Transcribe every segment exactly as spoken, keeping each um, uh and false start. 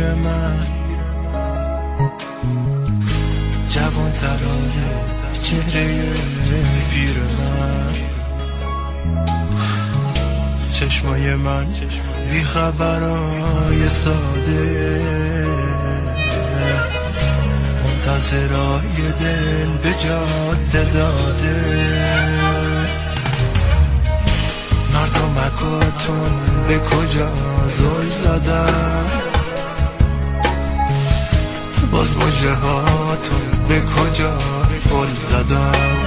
من، جوان ترانه چهره پیر من، چشمای من بی خبرای ساده، منتظرای دل به جاده داده. مردمکاتون به کجا زل زدن، باز مجه هاتون به کجا گل زدن.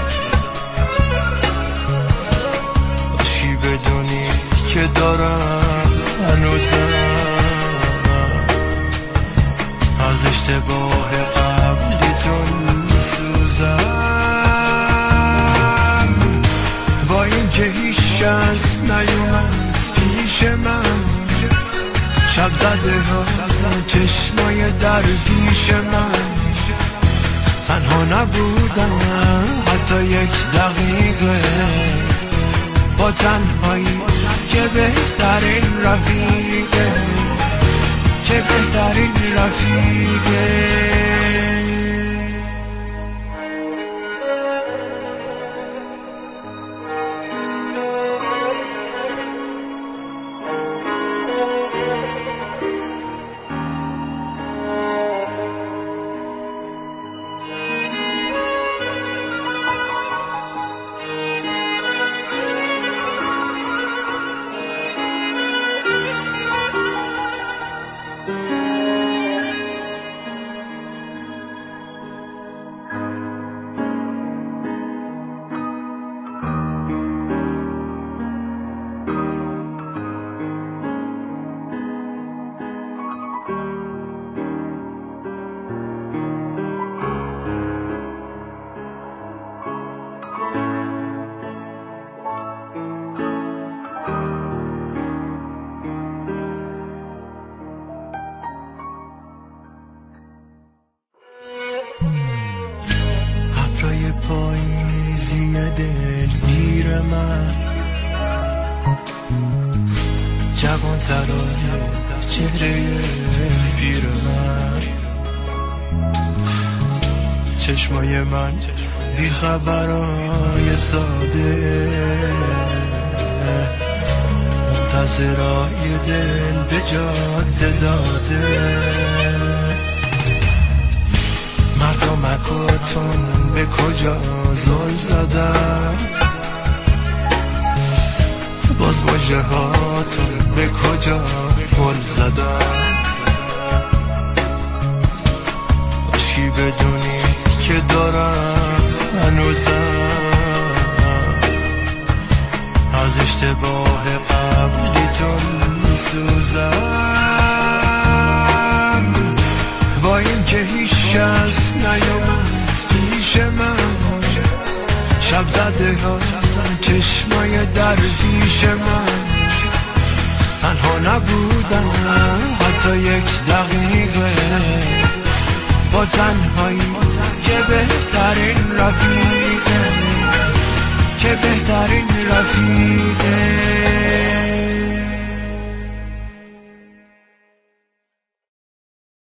باشی بدونید که دارم هنوزم از اشتباه قبلیتون میسوزم. با این که هیچ شخص نیومد پیش من، شب زده ها چشمای درویش من، تنها نبودم حتی یک دقیقه، با تنهایی که بهترین رفیقه، که بهترین رفیقه. ابرای پاییزی دلگیر من، جوان ترانه چهره پیر من، چشمای من بی خبرای ساده، منتظرای دل به جاده داده. مردمکاتون به کجا زل زدن، باز مجه هاتون به کجا گل زدن. باشی بدونید که دارم هنوزم از اشتباه قبلیتون میسوزم. با این که هیچ شخص نیومد پیش من، شب زده ها چشمای درویش من، تنها نبودم حتی یک دقیقه، با تنهایی که بهترین رفیقه، که بهترین رفیقه.